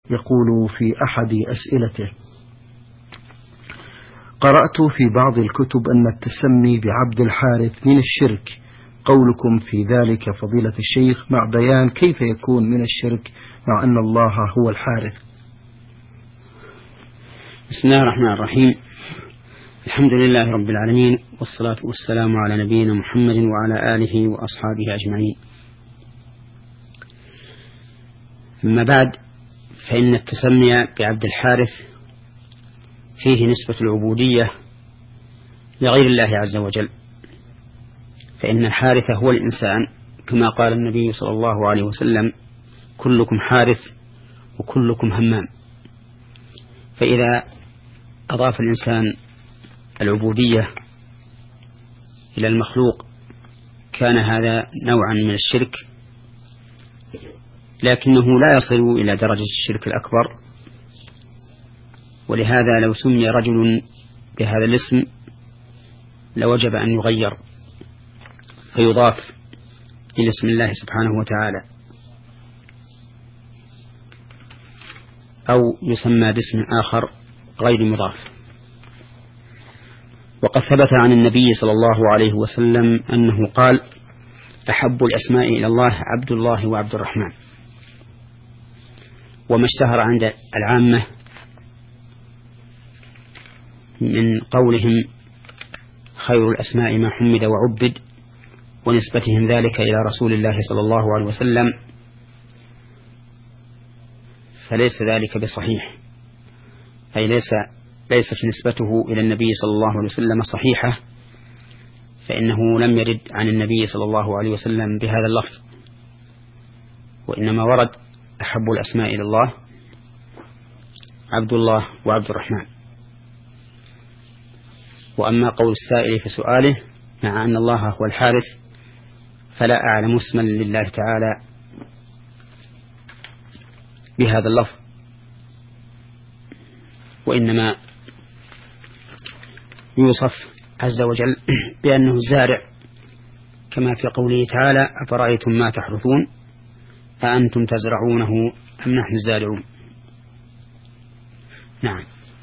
يقول في أحد أسئلته: قرأت في بعض الكتب أن التسمي بعبد الحارث من الشرك، قولكم في ذلك فضيلة الشيخ مع بيان كيف يكون من الشرك مع أن الله هو الحارث؟ بسم الله الرحمن الرحيم. الحمد لله رب العالمين، والصلاة والسلام على نبينا محمد وعلى آله وأصحابه أجمعين. أما بعد، فإن التسمي بعبد الحارث فيه نسبة العبودية لغير الله عز وجل، فإن الحارث هو الإنسان، كما قال النبي صلى الله عليه وسلم: كلكم حارث وكلكم همام. فإذا أضاف الإنسان العبودية إلى المخلوق كان هذا نوعا من الشرك، لكنه لا يصل إلى درجة الشرك الأكبر. ولهذا لو سمي رجل بهذا الاسم لوجب أن يغير فيضاف إلى اسم الله سبحانه وتعالى، أو يسمى باسم آخر غير مضاف. وقد ثبت عن النبي صلى الله عليه وسلم أنه قال: أحب الأسماء إلى الله عبد الله وعبد الرحمن. وما اشتهر عند العامة من قولهم خير الأسماء ما حمد وعبد، ونسبتهم ذلك إلى رسول الله صلى الله عليه وسلم، فليس ذلك بصحيح، أي ليست نسبته إلى النبي صلى الله عليه وسلم صحيحة، فإنه لم يرد عن النبي صلى الله عليه وسلم بهذا اللفظ، وإنما ورد أحب الأسماء إلى الله عبد الله وعبد الرحمن. وأما قول السائل في سؤاله مع أن الله هو الحارث، فلا أعلم اسما لله تعالى بهذا اللفظ، وإنما يوصف عز وجل بأنه الزارع، كما في قوله تعالى: أفرأيتم ما تحرثون أأنتم تزرعونه أم نحن الزارعون. نعم.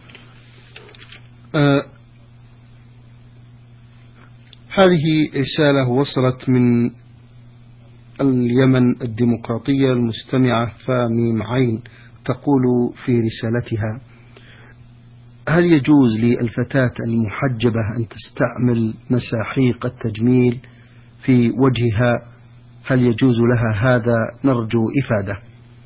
هذه رسالة وصلت من اليمن الديمقراطية المستمعة فاميم عين، تقول في رسالتها: هل يجوز للفتاة المحجبة أن تستعمل مساحيق التجميل في وجهها؟ هل يجوز لها هذا؟ نرجو إفادة.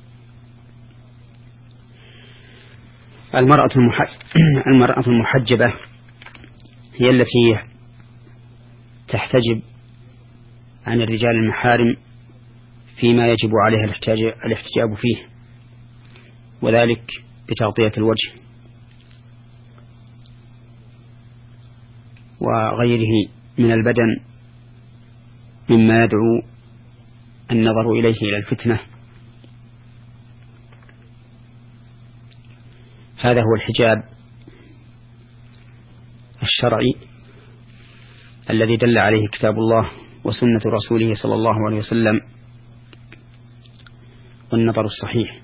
المرأة المحجبة هي التي تحتجب عن الرجال المحارم فيما يجب عليها الاحتجاب فيه، وذلك بتغطية الوجه وغيره من البدن مما يدعو النظر إليه إلى الفتنة. هذا هو الحجاب الشرعي الذي دل عليه كتاب الله وسنة رسوله صلى الله عليه وسلم، والنظر الصحيح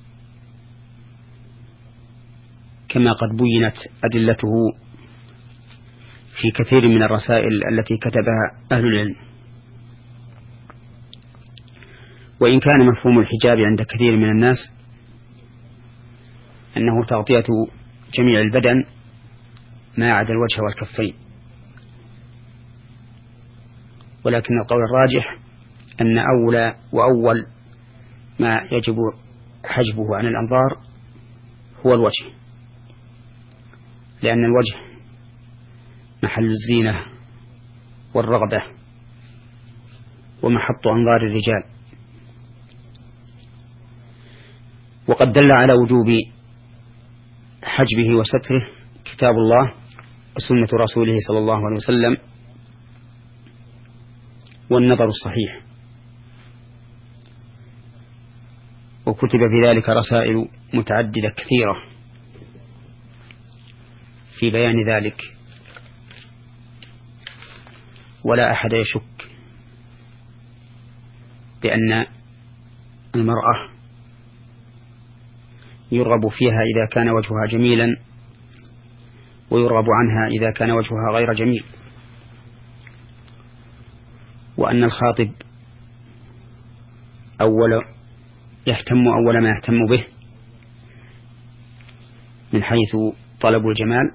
كما قد بينت أدلته في كثير من الرسائل التي كتبها أهل العلم. وإن كان مفهوم الحجاب عند كثير من الناس أنه تغطية جميع البدن ما عدا الوجه والكفين، ولكن القول الراجح أن أولى وأول ما يجب حجبه عن الأنظار هو الوجه، لأن الوجه محل الزينة والرغبة ومحط أنظار الرجال. وقد دل على وجوب حجبه وستره كتاب الله وسنة رسوله صلى الله عليه وسلم والنظر الصحيح، وكتب في ذلك رسائل متعددة كثيرة في بيان ذلك، ولا أحد يشك بأن المرأة يرغب فيها إذا كان وجهها جميلا، ويرغب عنها إذا كان وجهها غير جميل، وأن الخاطب يهتم أول ما يهتم به من حيث طلب الجمال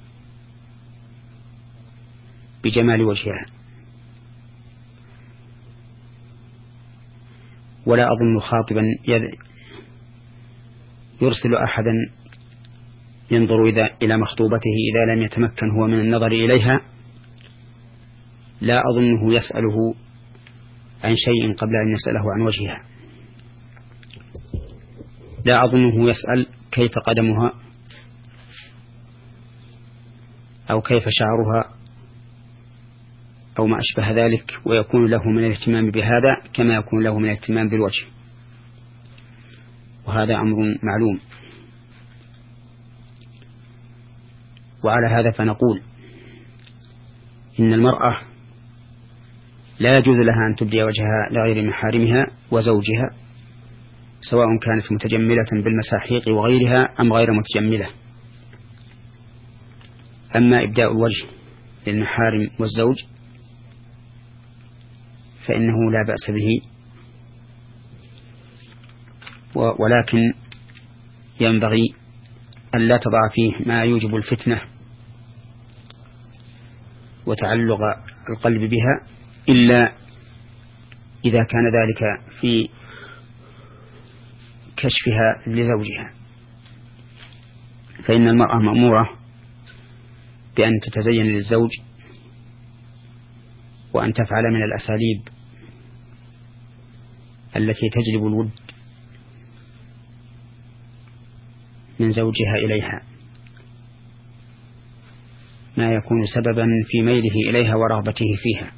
بجمال وجهها. ولا أظن خاطبا يرسل أحدا ينظر إلى مخطوبته إذا لم يتمكن هو من النظر إليها، لا أظنه يسأله عن شيء قبل أن يسأله عن وجهها. لا أظنه يسأل كيف قدمها أو كيف شعرها أو ما أشبه ذلك، ويكون له من الاهتمام بهذا كما يكون له من الاهتمام بالوجه، وهذا أمر معلوم. وعلى هذا فنقول إن المرأة لا يجوز لها أن تبدي وجهها لغير محارمها وزوجها، سواء كانت متجملة بالمساحيق وغيرها أم غير متجملة. أما إبداء الوجه للمحارم والزوج فإنه لا بأس به، ولكن ينبغي أن لا تضع فيه ما يوجب الفتنة وتعلق القلب بها، إلا إذا كان ذلك في كشفها لزوجها، فإن المرأة مأمورة بأن تتزين للزوج وأن تفعل من الأساليب التي تجلب الود من زوجها إليها ما يكون سببا في ميله إليها ورغبته فيها،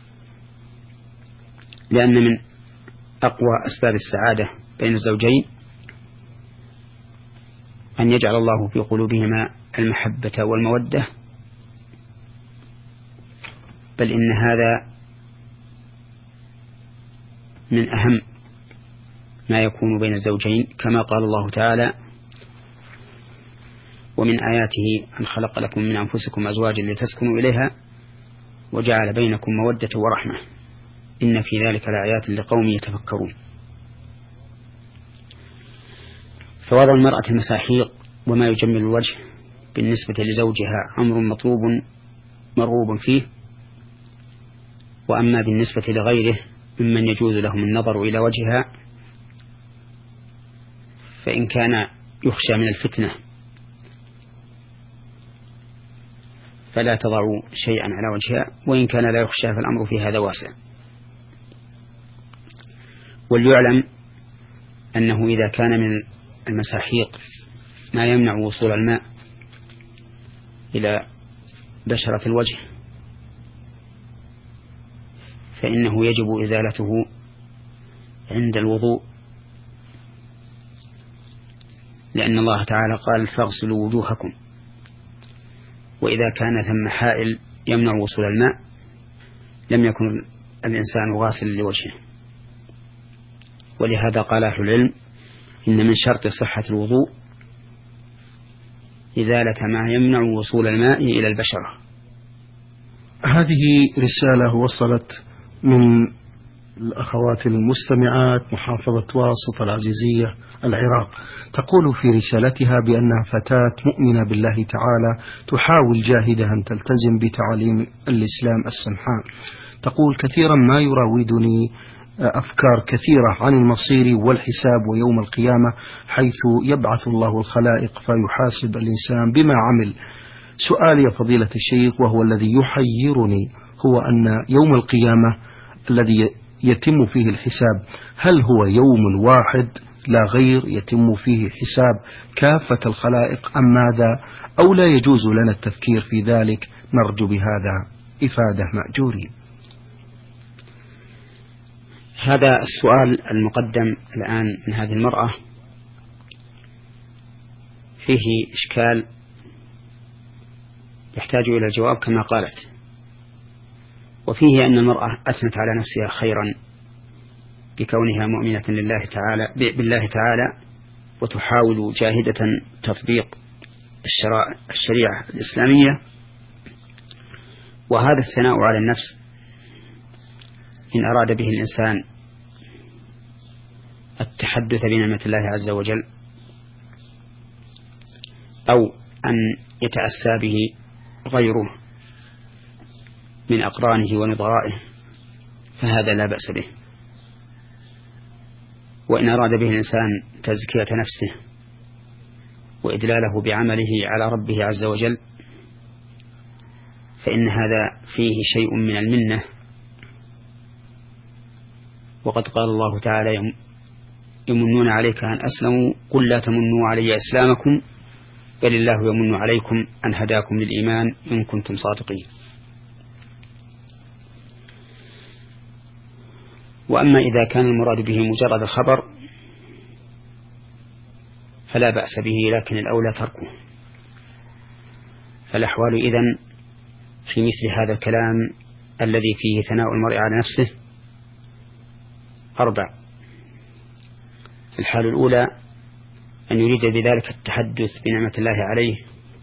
لأن من أقوى أسباب السعادة بين الزوجين أن يجعل الله في قلوبهما المحبة والمودة، بل إن هذا من أهم ما يكون بين الزوجين، كما قال الله تعالى: ومن آياته أن خلق لكم من أنفسكم أزواجا لتسكنوا إليها وجعل بينكم مودة ورحمة إن في ذلك لآيات لقوم يتفكرون. فوضع المرأة المساحيق وما يجمل الوجه بالنسبة لزوجها أمر مطلوب مرغوب فيه، وأما بالنسبة لغيره ممن يجوز لهم النظر إلى وجهها فإن كان يخشى من الفتنة فلا تضع شيئا على وجهها، وإن كان لا يخشى فالأمر في هذا واسع. وليعلم أنه إذا كان من المساحيق ما يمنع وصول الماء إلى بشرة الوجه فإنه يجب إزالته عند الوضوء، لأن الله تعالى قال: فاغسلوا وجوهكم. وإذا كان ثم حائل يمنع وصول الماء لم يكن الإنسان غاسل لوجهه. ولهذا قال أهل العلم: إن من شرط صحة الوضوء إزالة ما يمنع وصول الماء إلى البشرة. هذه رسالة وصلت من الأخوات المستمعات محافظة واسط العزيزية العراق، تقول في رسالتها بأنها فتاة مؤمنة بالله تعالى تحاول جاهدة أن تلتزم بتعاليم الإسلام السمحاء. تقول: كثيرا ما يراودني أفكار كثيرة عن المصير والحساب ويوم القيامة، حيث يبعث الله الخلائق فيحاسب الإنسان بما عمل. سؤالي يا فضيلة الشيخ وهو الذي يحيرني هو أن يوم القيامة الذي يتم فيه الحساب هل هو يوم واحد لا غير يتم فيه حساب كافة الخلائق أم ماذا، أو لا يجوز لنا التفكير في ذلك؟ نرجو بهذا إفادة مأجورين. هذا السؤال المقدم الآن من هذه المرأة فيه إشكال يحتاج إلى الجواب كما قالت، وفيه أن المرأة أثنت على نفسها خيرا بكونها مؤمنة بالله تعالى وتحاول جاهدة تطبيق الشريعة الإسلامية. وهذا الثناء على النفس إن أراد به الإنسان التحدث بنعمة الله عز وجل أو أن يتأسى به غيره من أقرانه ونظرائه فهذا لا بأس به. وإن أراد به الإنسان تزكية نفسه وإدلاله بعمله على ربه عز وجل فإن هذا فيه شيء من المنة. وقد قال الله تعالى يمنون عليك أن أسلموا قل لا تمنوا علي إسلامكم بل الله يمن عليكم أن هداكم للإيمان إن كنتم صادقين. وأما إذا كان المراد به مجرد الخبر فلا بأس به، لكن الأولى تركه. فالأحوال إذن في مثل هذا الكلام الذي فيه ثناء المرء على نفسه 4. الحال الأولى أن يريد بذلك التحدث بنعمة الله عليه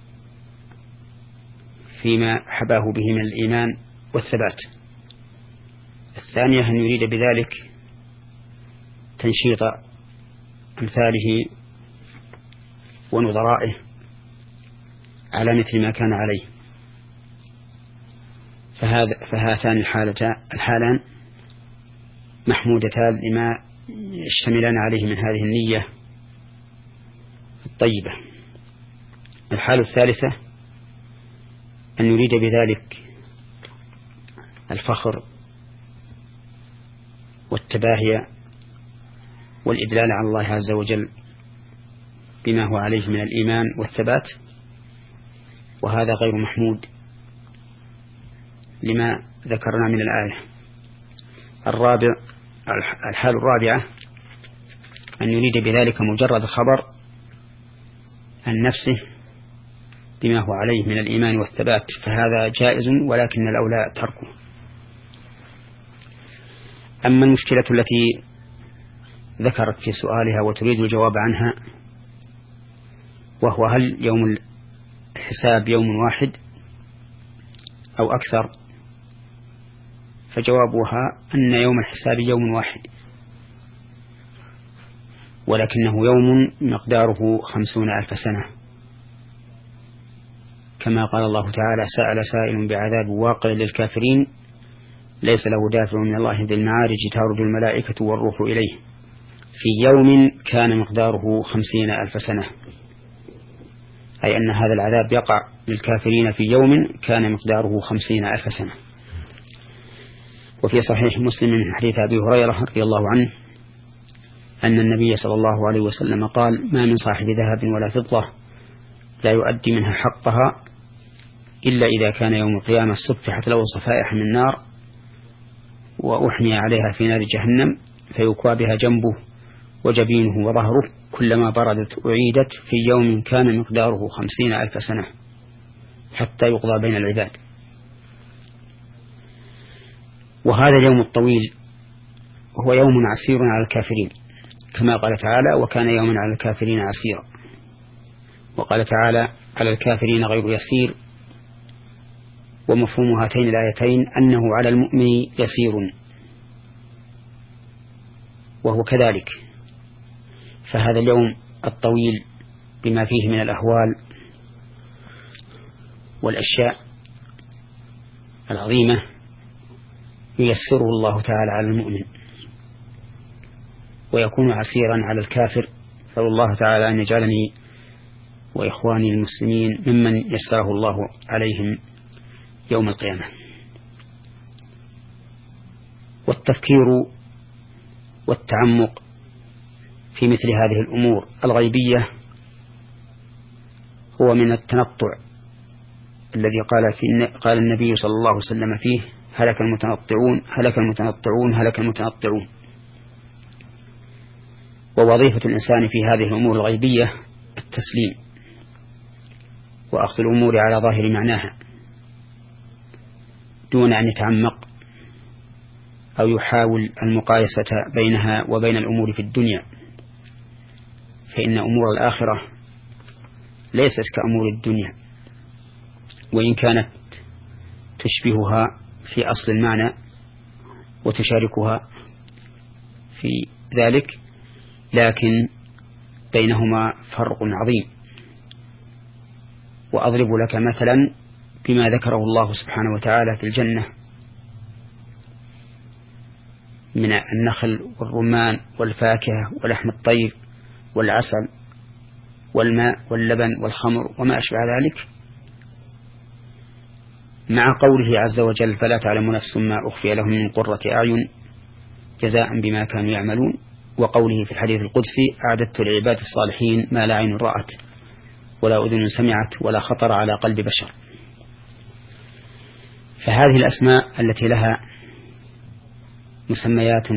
فيما حباه به من الإيمان والثبات. الثانية أن يريد بذلك تنشيط أمثاله ونظرائه على مثل ما كان عليه. فهاتان الحالان محمودتان لما يشتملان عليه من هذه النية الطيبة. الحالة الثالثة أن يريد بذلك الفخر والتباهي والإدلال على الله عز وجل بما هو عليه من الإيمان والثبات، وهذا غير محمود لما ذكرنا من الآية. الحال الرابعة أن يريد بذلك مجرد خبر عن نفسه بما هو عليه من الإيمان والثبات، فهذا جائز ولكن الأولى تركه. أما المشكلة التي ذكرت في سؤالها وتريد الجواب عنها، وهو هل يوم الحساب يوم واحد أو أكثر، فجوابها أن يوم الحساب يوم واحد، ولكنه يوم مقداره 50,000 سنة، كما قال الله تعالى سأل سائل بعذاب واقع للكافرين ليس له دافع من الله ذي المعارج تعرج الملائكة والروح إليه في يوم كان مقداره 50,000 سنة، أي أن هذا العذاب يقع للكافرين في يوم كان مقداره 50,000 سنة. وفي صحيح مسلم من حديث أبي هريرة رضي الله عنه أن النبي صلى الله عليه وسلم قال ما من صاحب ذهب ولا فضة لا يؤدي منها حقها إلا إذا كان يوم القيامة صفحت له صفائح من نار وأحمي عليها في نار جهنم فيكوى بها جنبه وجبينه وظهره كلما بردت أعيدت في يوم كان مقداره 50,000 سنة حتى يقضى بين العباد. وهذا اليوم الطويل هو يوم عسير على الكافرين، كما قال تعالى وكان يوما على الكافرين عسيرا، وقال تعالى على الكافرين غير يسير. ومفهوم هاتين الآيتين أنه على المؤمن يسير، وهو كذلك. فهذا اليوم الطويل بما فيه من الأهوال والأشياء العظيمة ييسره الله تعالى على المؤمن، ويكون عسيرا على الكافر. نسأل الله تعالى أن يجعلني وإخواني المسلمين ممن يسره الله عليهم يوم القيامة. والتفكير والتعمق في مثل هذه الأمور الغيبية هو من التنطع الذي قال النبي صلى الله عليه وسلم فيه هلك المتنطعون هلك المتنطعون هلك المتنطعون. ووظيفة الإنسان في هذه الأمور الغيبية التسليم وأخذ الأمور على ظاهر معناها دون أن يتعمق أو يحاول المقايسة بينها وبين الأمور في الدنيا، فإن أمور الآخرة ليست كأمور الدنيا، وإن كانت تشبهها في أصل المعنى وتشاركها في ذلك، لكن بينهما فرق عظيم. وأضرب لك مثلا بما ذكره الله سبحانه وتعالى في الجنة من النخل والرمان والفاكهة ولحم الطير والعسل والماء واللبن والخمر وما أشبه ذلك، مع قوله عز وجل فلا تعلم نفس ما أخفي لهم من قرة أعين جزاء بما كانوا يعملون، وقوله في الحديث القدسي أعددت لعباد الصالحين ما لا عين رأت ولا أذن سمعت ولا خطر على قلب بشر. فهذه الأسماء التي لها مسميات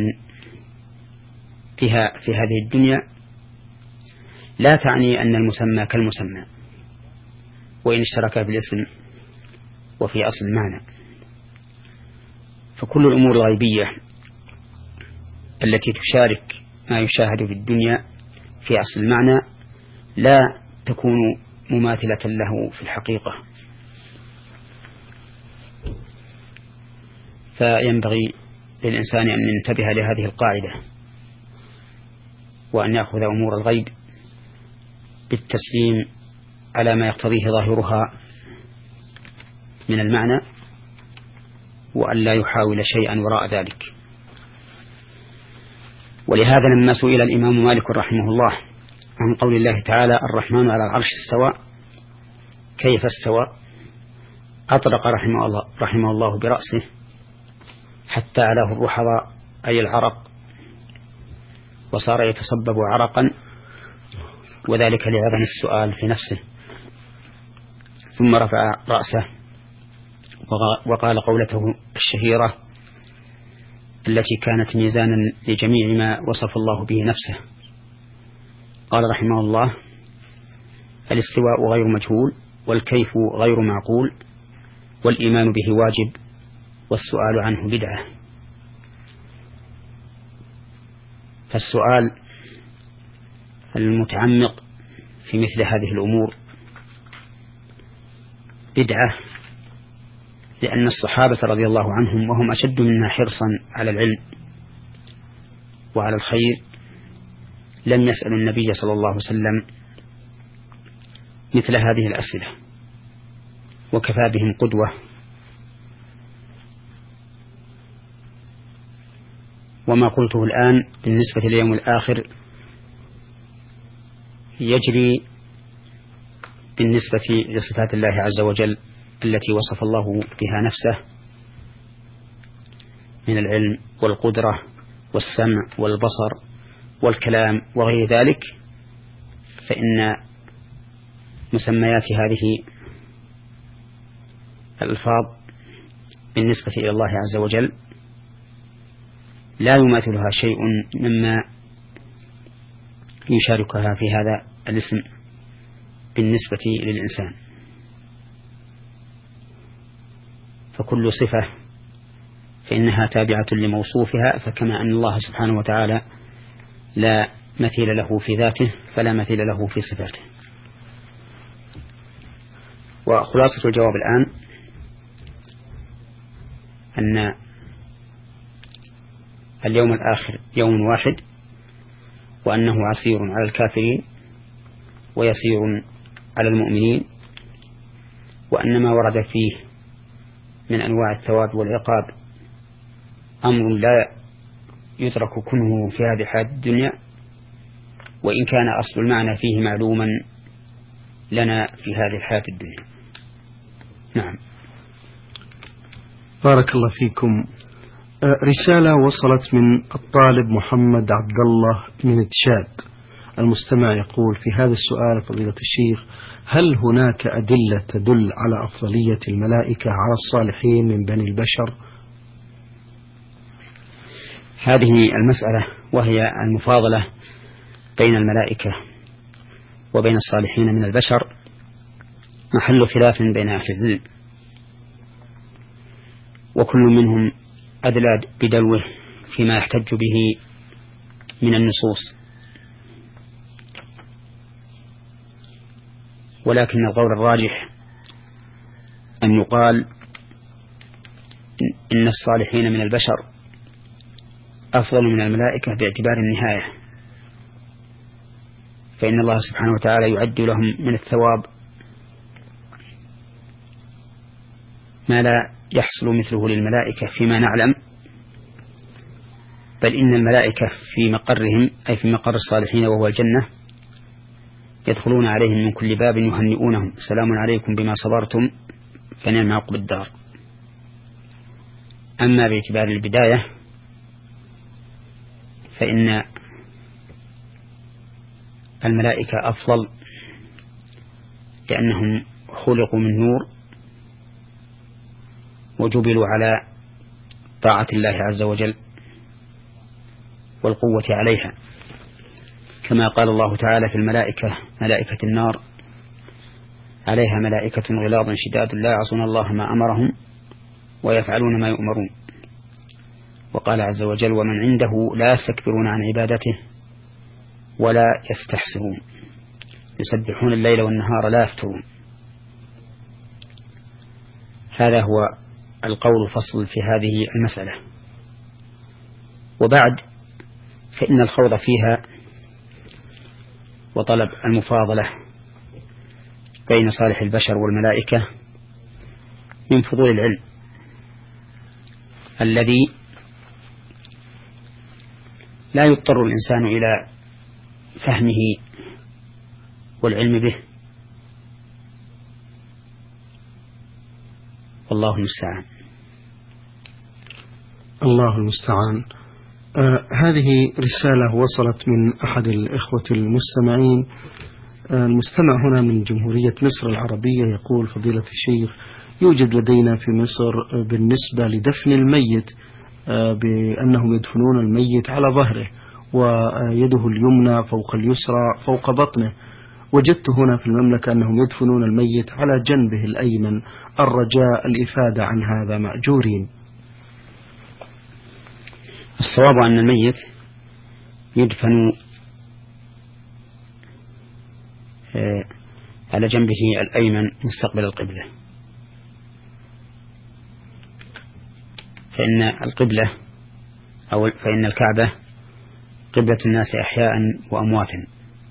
فيها في هذه الدنيا لا تعني أن المسمى كالمسمى، وإن اشترك في الاسم وفي أصل المعنى. فكل الأمور الغيبية التي تشارك ما يشاهد في الدنيا في أصل المعنى لا تكون مماثلة له في الحقيقة. فينبغي للإنسان أن ينتبه لهذه القاعدة، وأن يأخذ أمور الغيب بالتسليم على ما يقتضيه ظاهرها من المعنى، وأن لا يحاول شيئا وراء ذلك. ولهذا لما سئل الإمام مالك رحمه الله عن قول الله تعالى الرحمن على العرش استوى كيف استوى، أطرق رحمه الله برأسه حتى علاه الرحض أي العرق، وصار يتصبب عرقا، وذلك لعظم السؤال في نفسه. ثم رفع رأسه وقال قولته الشهيرة التي كانت ميزانا لجميع ما وصف الله به نفسه، قال رحمه الله الاستواء غير مجهول والكيف غير معقول والإيمان به واجب والسؤال عنه بدعة. فالسؤال المتعمق في مثل هذه الأمور بدعة، لأن الصحابة رضي الله عنهم وهم أشد منا حرصا على العلم وعلى الخير لم يسألوا النبي صلى الله عليه وسلم مثل هذه الأسئلة، وكفى بهم قدوة. وما قلته الآن بالنسبة لليوم الآخر يجري بالنسبة لصفات الله عز وجل التي وصف الله بها نفسه من العلم والقدرة والسمع والبصر والكلام وغير ذلك، فإن مسميات هذه الألفاظ بالنسبة إلى الله عز وجل لا يماثلها شيء مما يشاركها في هذا الاسم بالنسبة للإنسان. فكل صفة فإنها تابعة لموصوفها، فكما أن الله سبحانه وتعالى لا مثيل له في ذاته فلا مثيل له في صفاته. وخلاصة الجواب الآن أن اليوم الآخر يوم واحد، وأنه عسير على الكافرين ويسير على المؤمنين، وأن ما ورد فيه من أنواع الثواب والعقاب أمر لا يترك كنه في هذه الحياة الدنيا، وإن كان أصل المعنى فيه معلوما لنا في هذه الحياة الدنيا. نعم. بارك الله فيكم. رسالة وصلت من الطالب محمد عبد الله من تشاد. المستمع يقول في هذا السؤال فضيلة الشيخ: هل هناك أدلة تدل على أفضلية الملائكة على الصالحين من بني البشر؟ هذه المسألة وهي المفاضلة بين الملائكة وبين الصالحين من البشر محل خلاف بين أهل العلم، وكل منهم أدلى بدلوه فيما يحتج به من النصوص. ولكن القول الراجح أن يقال إن الصالحين من البشر أفضل من الملائكة باعتبار النهاية، فإن الله سبحانه وتعالى يعد لهم من الثواب ما لا يحصل مثله للملائكة فيما نعلم، بل إن الملائكة في مقرهم أي في مقر الصالحين وهو الجنة يدخلون عليهم من كل باب يهنئونهم سلام عليكم بما صبرتم فنعم عقب الدار. أما باعتبار البداية فإن الملائكة أفضل لأنهم خلقوا من نور وجبلوا على طاعة الله عز وجل والقوة عليها، كما قال الله تعالى في الملائكة ملائكة النار عليها ملائكة غلاظ شداد لا يعصون الله ما أمرهم ويفعلون ما يؤمرون. وقال عز وجل ومن عنده لا يستكبرون عن عبادته ولا يستحسرون يسبحون الليل والنهار لا يفترون. هذا هو القول الفصل في هذه المسألة. وبعد فإن الخوض فيها وطلب المفاضلة بين صالح البشر والملائكة من فضول العلم الذي لا يضطر الإنسان إلى فهمه والعلم به، والله المستعان. الله المستعان. هذه رسالة وصلت من أحد الإخوة المستمعين. المستمع هنا من جمهورية مصر العربية يقول فضيلة الشيخ يوجد لدينا في مصر بالنسبة لدفن الميت بأنهم يدفنون الميت على ظهره ويده اليمنى فوق اليسرى فوق بطنه. وجدت هنا في المملكة أنهم يدفنون الميت على جنبه الأيمن. الرجاء الإفادة عن هذا مأجورين. الصواب أن الميت يدفن على جنبه الأيمن مستقبل القبلة، فإن الكعبة قبلة الناس أحياء وأمواتا،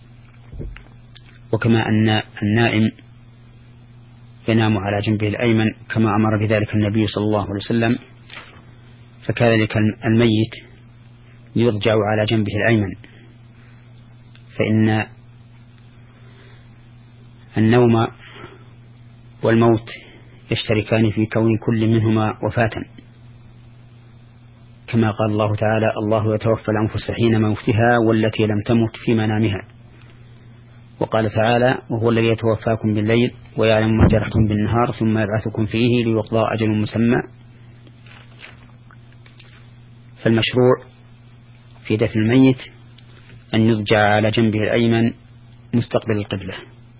وكما أن النائم ينام على جنبه الأيمن كما أمر بذلك النبي صلى الله عليه وسلم، فكذلك الميت يضجع على جنبه الأيمن، فإن النوم والموت يشتركان في كون كل منهما وفاة، كما قال الله تعالى الله يتوفى الأنفس حين موتها والتي لم تمت في منامها. وقال تعالى وهو الذي يتوفاكم بالليل ويعلم ما جرحتم بالنهار ثم يبعثكم فيه ليقضى أجل مسمى. فالمشروع في دفن الميت أن يضجع على جنبه الأيمن مستقبل القبلة.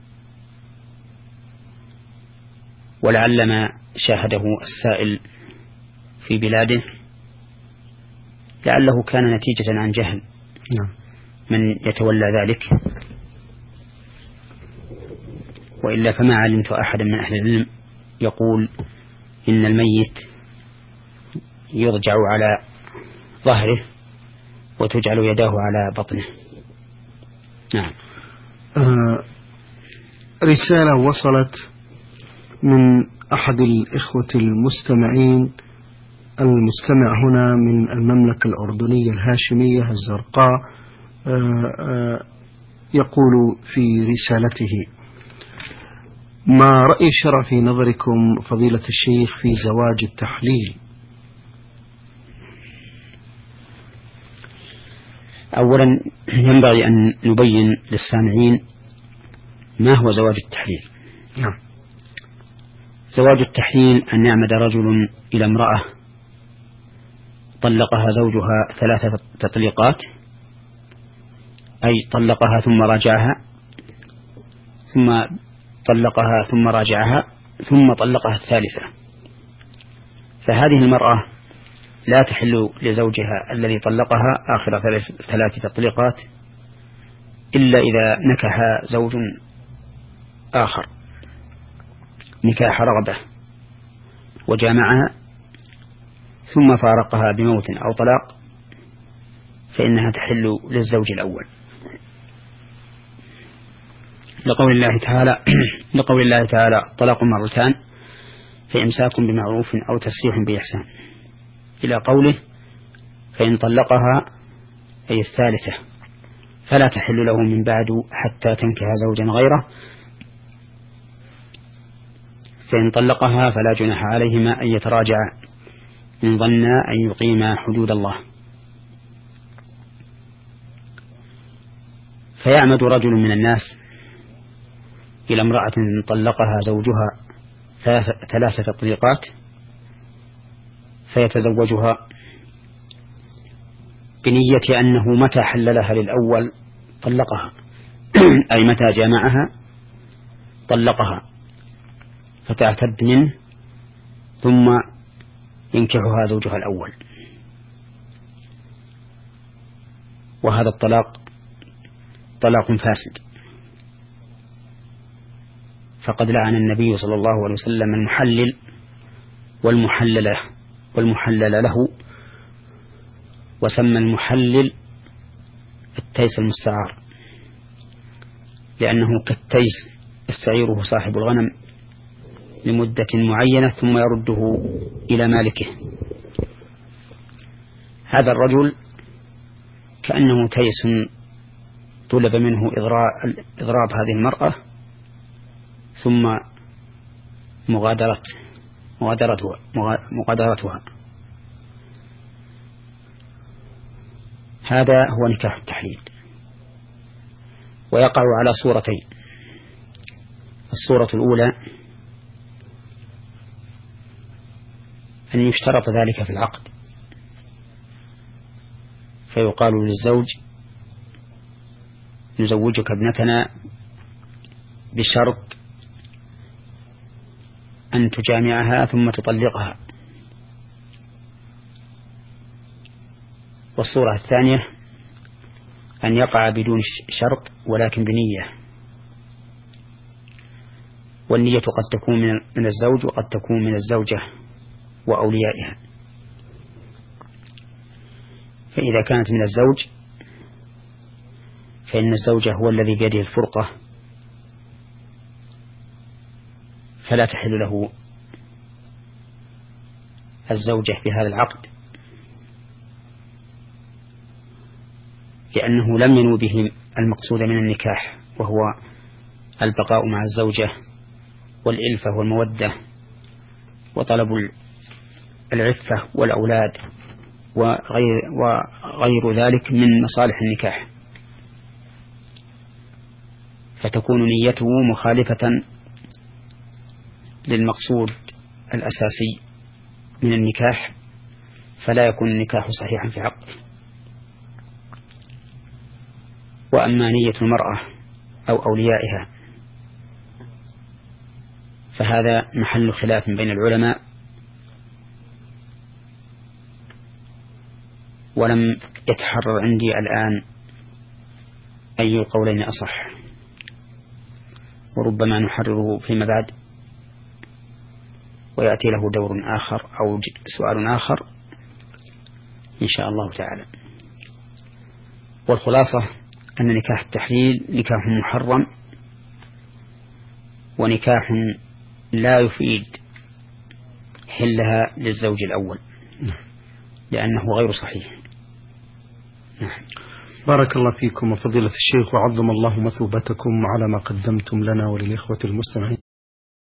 ولعل ما شاهده السائل في بلاده لعله كان نتيجة عن جهل من يتولى ذلك، وإلا فما علمت أحدا من أهل العلم يقول إن الميت يضجع على ظهره وتجعل يداه على بطنه. نعم. رسالة وصلت من أحد الإخوة المستمعين. المستمع هنا من المملكة الأردنية الهاشمية الزرقاء يقول في رسالته ما رأي الشرع في نظركم فضيلة الشيخ في زواج التحليل؟ أولا ينبغي أن نبين للسامعين ما هو زواج التحليل. نعم. زواج التحليل أن يعمد رجل إلى امرأة طلقها زوجها 3 تطليقات، أي طلقها ثم راجعها ثم طلقها ثم راجعها ثم طلقها الثالثة، فهذه المرأة لا تحل لزوجها الذي طلقها آخر 3 تطليقات إلا إذا نكح زوج آخر نكاح رغبة وجامعها ثم فارقها بموت أو طلاق فإنها تحل للزوج الأول، لقول الله تعالى الطلاق مرتان فإمساك بمعروف أو تسريح بإحسان، إلى قوله فإن طلقها أي الثالثة فلا تحل له من بعد حتى تنكح زوجا غيره، فإن طلقها فلا جناح عليهما أن يتراجعا إن ظنا أن يقيما حدود الله. فيعمد رجل من الناس إلى امرأة طلقها زوجها 3 تطليقات فيتزوجها بنية أنه متى حل لها للأول طلقها أي متى جامعها طلقها فتعتد منه ثم ينكحها زوجها الأول. وهذا الطلاق طلاق فاسد، فقد لعن النبي صلى الله عليه وسلم المحلل والمحلل له، وسمى المحلل التيس المستعار، لأنه كالتيس يستعيره صاحب الغنم لمدة معينة ثم يرده إلى مالكه. هذا الرجل كأنه تيس طلب منه إضراب هذه المرأة ثم مغادرتها. هذا هو نكاح التحليل، ويقع على صورتين. الصورة الأولى أن يشترط ذلك في العقد، فيقال للزوج نزوجك ابنتنا بشرط أن تجامعها ثم تطلقها. والصورة الثانية أن يقع بدون شرط ولكن بنية، والنية قد تكون من الزوج وقد تكون من الزوجة وأوليائها. فإذا كانت من الزوج فإن الزوج هو الذي بيده الفرقة فلا تحل له الزوجة بهذا العقد، لأنه لم ينو به المقصود من النكاح، وهو البقاء مع الزوجة والإلفة والمودة وطلب العفة والأولاد وغير ذلك من مصالح النكاح، فتكون نيته مخالفة للمقصود الأساسي من النكاح، فلا يكون النكاح صحيحا في حقه. وأما نية المرأة أو أوليائها فهذا محل خلاف بين العلماء، ولم يتحرر عندي الآن أي القولين أصح، وربما نحرره فيما بعد ويأتي له دور آخر أو سؤال آخر إن شاء الله تعالى. والخلاصة أن نكاح التحليل نكاح محرم، ونكاح لا يفيد حلها للزوج الأول لأنه غير صحيح. نعم. بارك الله فيكم وفضيلة الشيخ، وعظم الله مثوبتكم على ما قدمتم لنا وللإخوة المستمعين.